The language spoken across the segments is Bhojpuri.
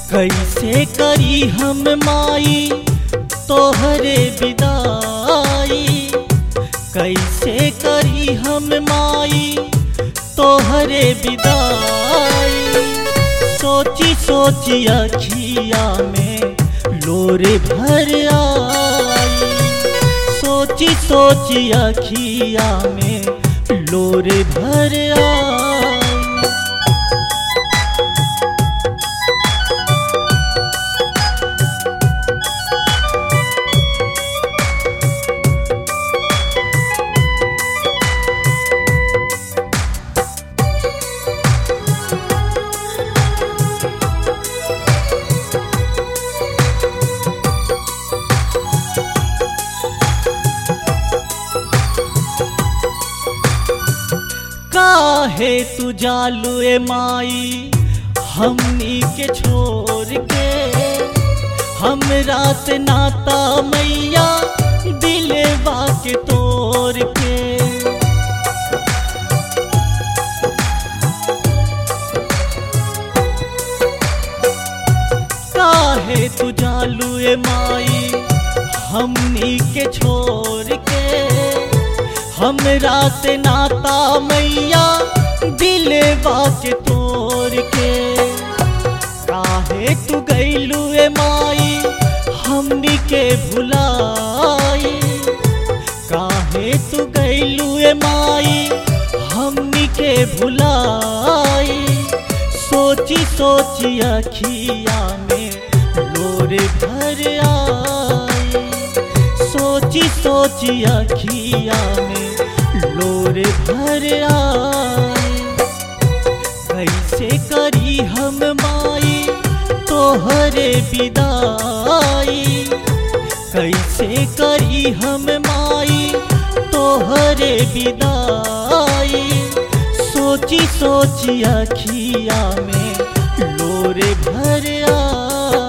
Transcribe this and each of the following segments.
कैसे करी हम माई तोहरे विदाई, कैसे करी हम माई तोहरे विदाई। सोची सोची अखिया में लोर भर आई, सोची सोची अखिया में लोर भर आई। काहे तू जालू ए माई हमनी के छोड़ के, हमरा से नाता मैया दिलवा के तोड़ के। काहे तू जालू ए माई हमनी के छोड़ के, हमरा से नाता मैया दिलवा के तोड़ के। काहे तू गइलू ए माई हमनी के भुलाई, काहे तू गइलू ए माई हमनी के भुलाई। सोची सोची अखिया में लोर भर आई, सोची सोची अखिया में लोर भर आई। कैसे करी हम माई तोहरे विदाई, कैसे करी हम माई तोहरे विदाई। सोची सोची अखिया में लोर भर आई।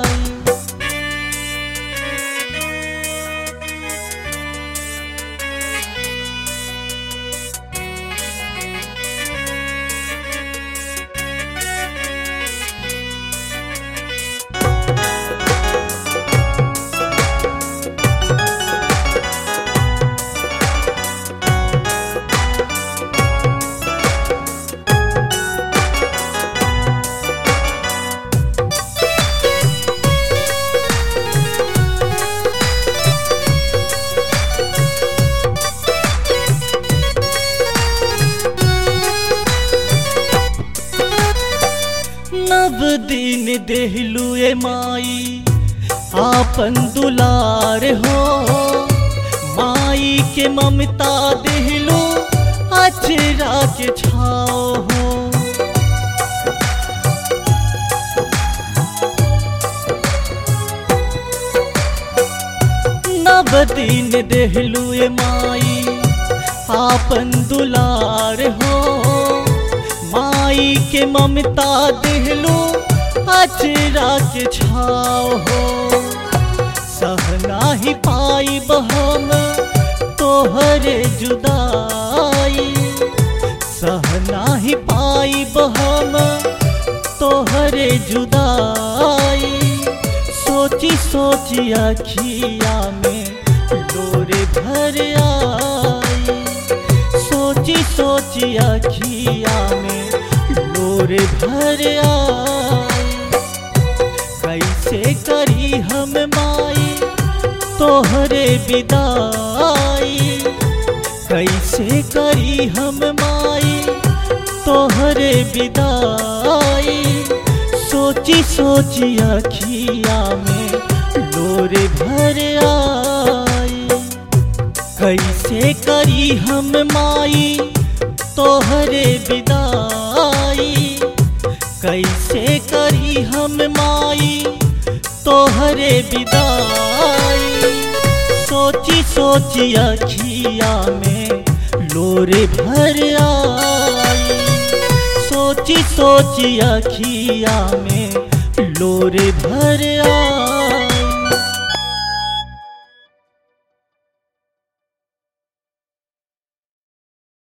नव दिन देहलू ए माई आपन दुलार हो, माई के ममता देहलू अचरा के छाओ हो। नव दिन देहलू ए माई आपन दुलार हो, माई के ममता देहलू अचरा के छाओ हो। सहना ही पाई हम तोहरे जुदाई, सहना ही पाई हम तोहरे जुदाई। सोची सोची अखिया में लोर भर आई, सोची सोची अखिया में लोर भर आई। कैसे करी हम माई तोहरे विदाई, कैसे करी हम माई तोहरे विदाई। सोची सोची अखिया में लोर भर आई। कैसे करी हम माई तोहरे विदाई, कैसे करी हम माई तोहरे विदाई। सोची सोची अखिया में लोर भर आई, सोची सोची अखिया में लोर भर आई।